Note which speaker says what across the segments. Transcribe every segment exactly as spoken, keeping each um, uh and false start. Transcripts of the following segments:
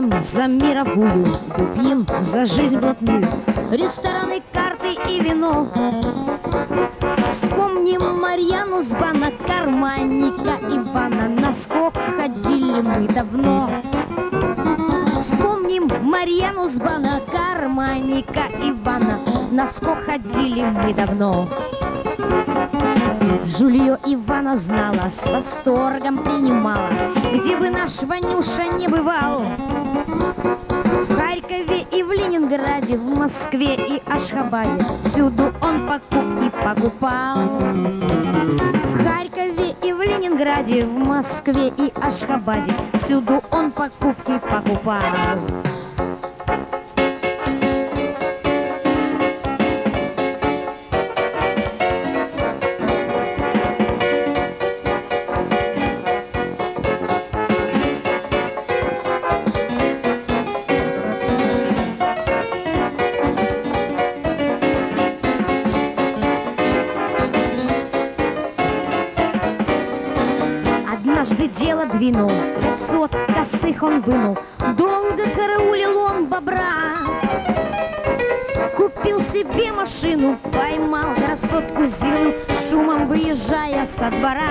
Speaker 1: Выпьем за мировую, выпьем за жизнь блатную, рестораны, карты и вино. Вспомним Марьяну с бана, карманника Ивана. На скок ходили мы давно. Вспомним Марьяну с бана, карманника Ивана. На скок ходили мы давно. Жулье Ивана знала, с восторгом принимала, где бы наш Ванюша не бывал. В Харькове и в Ленинграде, в Москве и Ашхабаде, всюду он покупки покупал. В Харькове и в Ленинграде, в Москве и Ашхабаде, всюду он покупки покупал. Однажды дело двинул, пятьсот косых он вынул. Долго караулил он бобра. Купил себе машину, поймал красотку Зину, шумом выезжая со двора.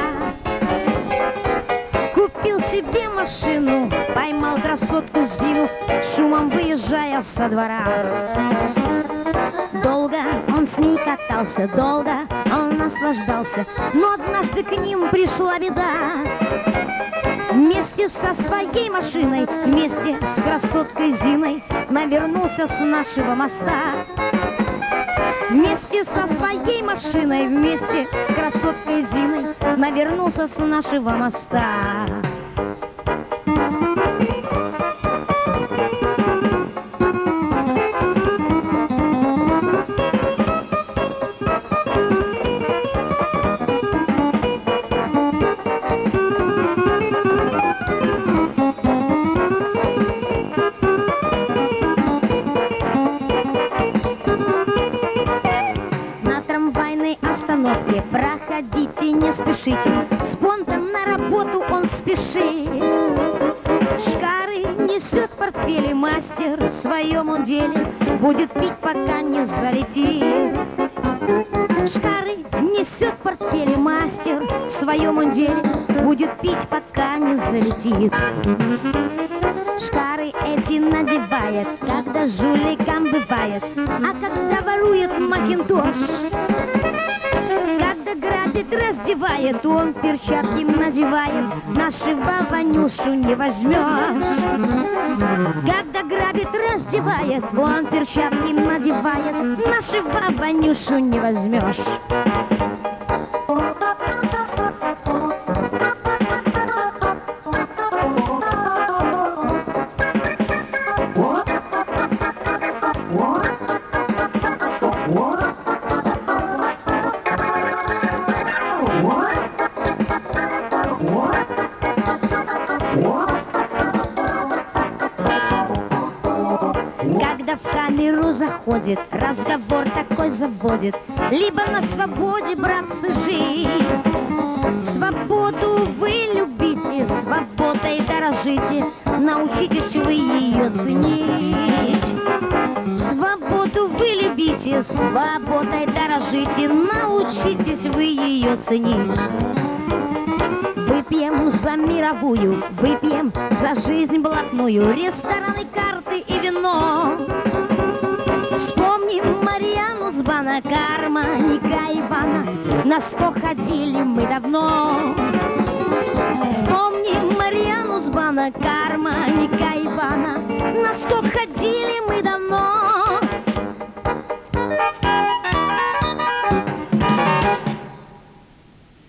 Speaker 1: Купил себе машину, поймал красотку Зину, шумом выезжая со двора. Долго он с ней катался, долго он наслаждался, но однажды к ним пришла беда. Вместе со своей машиной, вместе с красоткой Зиной навернулся с нашего моста. Вместе со своей машиной, вместе с красоткой Зиной навернулся с нашего моста. Остановке проходите, не спешите, с понтом на работу он спешит. Шкары несет в портфеле мастер, в своем деле будет пить, пока не залетит. Шкары несет в портфеле мастер, в своем деле будет пить, пока не залетит. Шкары эти надевает, когда жуликам бывает, а когда ворует макинтош. Когда грабит, раздевает, он перчатки надевает, нашего Ванюшу не возьмешь. Когда грабит, раздевает, он перчатки надевает, нашего Ванюшу не возьмешь. Когда в камеру заходит, разговор такой заводит: либо на свободе, братцы, жить. Свободу вы любите, свободой дорожите, научитесь вы ее ценить. Свободу вы любите, свободой дорожите, научитесь вы ее ценить. Выпьем за мировую, выпьем за жизнь блатную, рестораны, карты и вино. Вспомним Марьяну с бана, карманника Ивана. На скок ходили мы давно. Вспомним Марьяну с бана, карманника Ивана. На скок ходили мы давно.